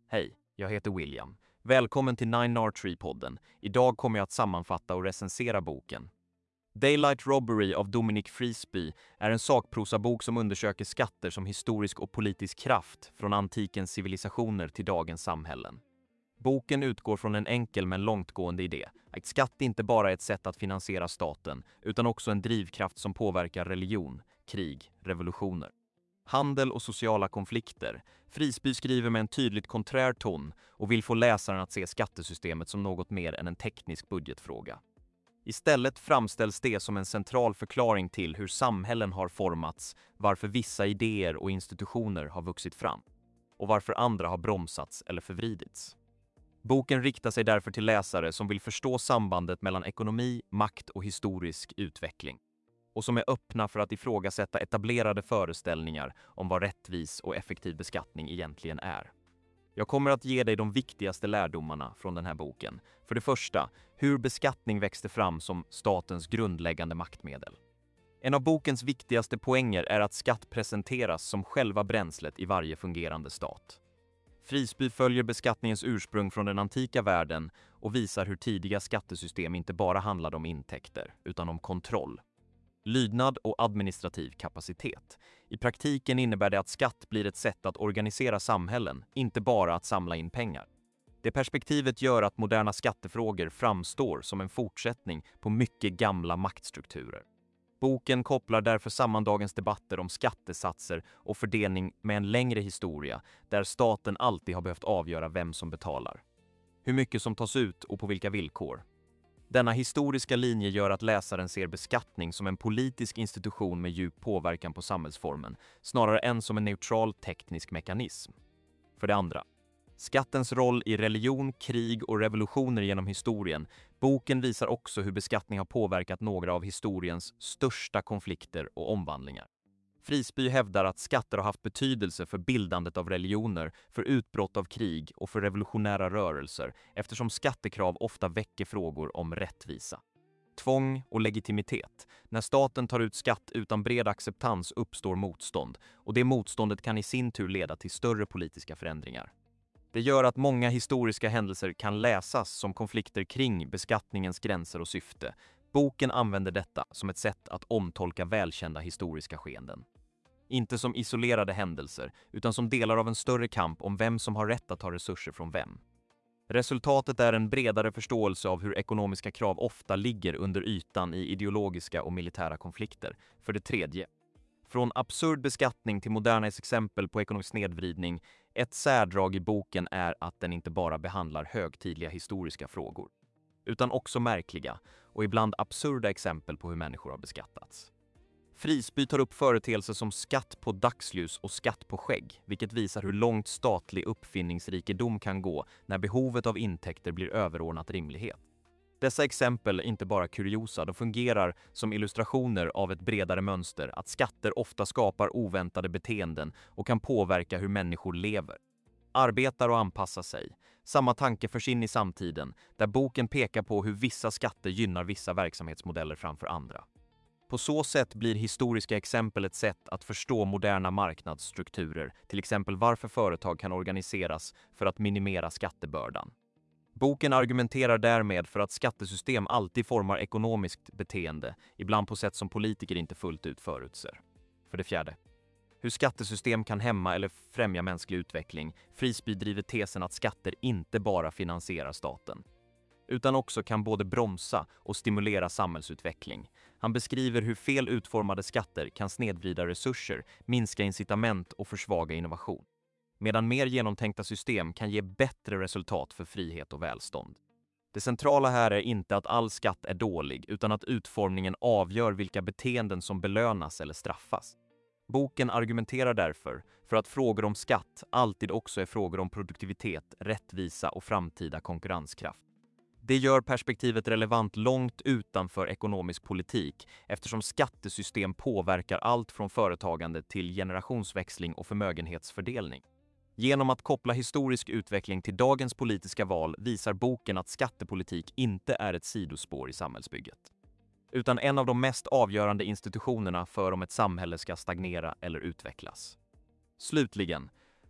Hej, jag heter William. Välkommen till 9R3-podden. Idag kommer jag att sammanfatta och recensera boken. Daylight Robbery av Dominic Frisby är en sakprosabok som undersöker skatter som historisk och politisk kraft från antikens civilisationer till dagens samhällen. Boken utgår från en enkel men långtgående idé, att skatt inte bara är ett sätt att finansiera staten, utan också en drivkraft som påverkar religion, krig, revolutioner. Handel och sociala konflikter. Frisby skriver med en tydligt konträr ton och vill få läsaren att se skattesystemet som något mer än en teknisk budgetfråga. Istället framställs det som en central förklaring till hur samhällen har formats, varför vissa idéer och institutioner har vuxit fram och varför andra har bromsats eller förvridits. Boken riktar sig därför till läsare som vill förstå sambandet mellan ekonomi, makt och historisk utveckling och som är öppna för att ifrågasätta etablerade föreställningar om vad rättvis och effektiv beskattning egentligen är. Jag kommer att ge dig de viktigaste lärdomarna från den här boken. För det första, hur beskattning växte fram som statens grundläggande maktmedel. En av bokens viktigaste poänger är att skatt presenteras som själva bränslet i varje fungerande stat. Frisby följer beskattningens ursprung från den antika världen och visar hur tidiga skattesystem inte bara handlade om intäkter, utan om kontroll. Lydnad och administrativ kapacitet. I praktiken innebär det att skatt blir ett sätt att organisera samhällen, inte bara att samla in pengar. Det perspektivet gör att moderna skattefrågor framstår som en fortsättning på mycket gamla maktstrukturer. Boken kopplar därför samman dagens debatter om skattesatser och fördelning med en längre historia där staten alltid har behövt avgöra vem som betalar. Hur mycket som tas ut och på vilka villkor. Denna historiska linje gör att läsaren ser beskattning som en politisk institution med djup påverkan på samhällsformen, snarare än som en neutral teknisk mekanism. För det andra, skattens roll i religion, krig och revolutioner genom historien. Boken visar också hur beskattning har påverkat några av historiens största konflikter och omvandlingar. Frisby hävdar att skatter har haft betydelse för bildandet av religioner, för utbrott av krig och för revolutionära rörelser eftersom skattekrav ofta väcker frågor om rättvisa. Tvång och legitimitet. När staten tar ut skatt utan bred acceptans uppstår motstånd och det motståndet kan i sin tur leda till större politiska förändringar. Det gör att många historiska händelser kan läsas som konflikter kring beskattningens gränser och syfte. Boken använder detta som ett sätt att omtolka välkända historiska skeenden. Inte som isolerade händelser, utan som delar av en större kamp om vem som har rätt att ta resurser från vem. Resultatet är en bredare förståelse av hur ekonomiska krav ofta ligger under ytan i ideologiska och militära konflikter. För det tredje, från absurd beskattning till moderna exempel på ekonomisk snedvridning, ett särdrag i boken är att den inte bara behandlar högtidliga historiska frågor, utan också märkliga och ibland absurda exempel på hur människor har beskattats. Frisby tar upp företeelser som skatt på dagsljus och skatt på skägg, vilket visar hur långt statlig uppfinningsrikedom kan gå när behovet av intäkter blir överordnat rimlighet. Dessa exempel är inte bara kuriosa, de fungerar som illustrationer av ett bredare mönster att skatter ofta skapar oväntade beteenden och kan påverka hur människor lever, arbetar och anpassar sig. Samma tanke förs in i samtiden, där boken pekar på hur vissa skatter gynnar vissa verksamhetsmodeller framför andra. På så sätt blir historiska exempel ett sätt att förstå moderna marknadsstrukturer, till exempel varför företag kan organiseras för att minimera skattebördan. Boken argumenterar därmed för att skattesystem alltid formar ekonomiskt beteende, ibland på sätt som politiker inte fullt ut förutser. För det fjärde, hur skattesystem kan hämma eller främja mänsklig utveckling. Frisby driver tesen att skatter inte bara finansierar staten, utan också kan både bromsa och stimulera samhällsutveckling. Han beskriver hur fel utformade skatter kan snedvrida resurser, minska incitament och försvaga innovation, medan mer genomtänkta system kan ge bättre resultat för frihet och välstånd. Det centrala här är inte att all skatt är dålig, utan att utformningen avgör vilka beteenden som belönas eller straffas. Boken argumenterar därför för att frågor om skatt alltid också är frågor om produktivitet, rättvisa och framtida konkurrenskraft. Det gör perspektivet relevant långt utanför ekonomisk politik eftersom skattesystem påverkar allt från företagande till generationsväxling och förmögenhetsfördelning. Genom att koppla historisk utveckling till dagens politiska val visar boken att skattepolitik inte är ett sidospår i samhällsbygget, utan en av de mest avgörande institutionerna för om ett samhälle ska stagnera eller utvecklas. Slutligen,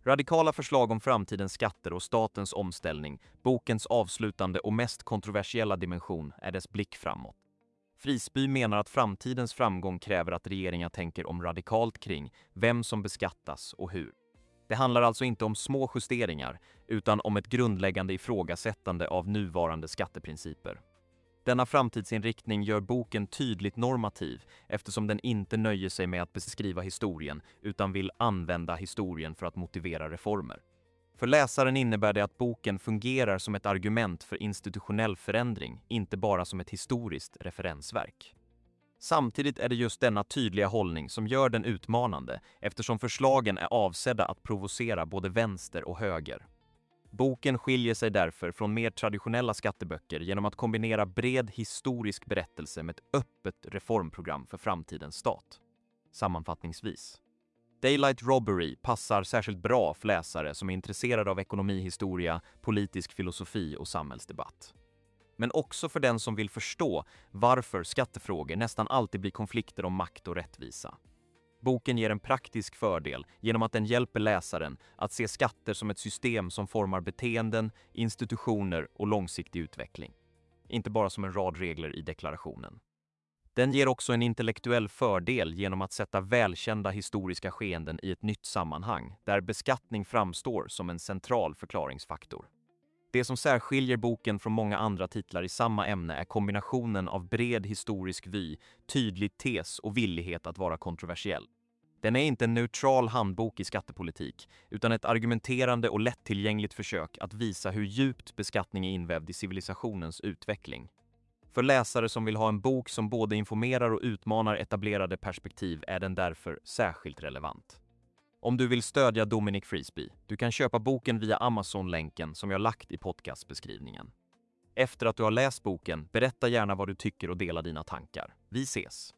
Radikala förslag om framtidens skatter och statens omställning, bokens avslutande och mest kontroversiella dimension, är dess blick framåt. Frisby menar att framtidens framgång kräver att regeringar tänker om radikalt kring vem som beskattas och hur. Det handlar alltså inte om små justeringar, utan om ett grundläggande ifrågasättande av nuvarande skatteprinciper. Denna framtidsinriktning gör boken tydligt normativ eftersom den inte nöjer sig med att beskriva historien utan vill använda historien för att motivera reformer. För läsaren innebär det att boken fungerar som ett argument för institutionell förändring, inte bara som ett historiskt referensverk. Samtidigt är det just denna tydliga hållning som gör den utmanande eftersom förslagen är avsedda att provocera både vänster och höger. Boken skiljer sig därför från mer traditionella skatteböcker genom att kombinera bred historisk berättelse med ett öppet reformprogram för framtidens stat. Sammanfattningsvis. Daylight Robbery passar särskilt bra för läsare som är intresserade av ekonomihistoria, politisk filosofi och samhällsdebatt. Men också för den som vill förstå varför skattefrågor nästan alltid blir konflikter om makt och rättvisa. Boken ger en praktisk fördel genom att den hjälper läsaren att se skatter som ett system som formar beteenden, institutioner och långsiktig utveckling. Inte bara som en rad regler i deklarationen. Den ger också en intellektuell fördel genom att sätta välkända historiska skeenden i ett nytt sammanhang, där beskattning framstår som en central förklaringsfaktor. Det som särskiljer boken från många andra titlar i samma ämne är kombinationen av bred historisk vy, tydlig tes och villighet att vara kontroversiell. Den är inte en neutral handbok i skattepolitik, utan ett argumenterande och lättillgängligt försök att visa hur djupt beskattning är invävd i civilisationens utveckling. För läsare som vill ha en bok som både informerar och utmanar etablerade perspektiv är den därför särskilt relevant. Om du vill stödja Dominic Frisby, du kan köpa boken via Amazon-länken som jag lagt i podcastbeskrivningen. Efter att du har läst boken, berätta gärna vad du tycker och dela dina tankar. Vi ses!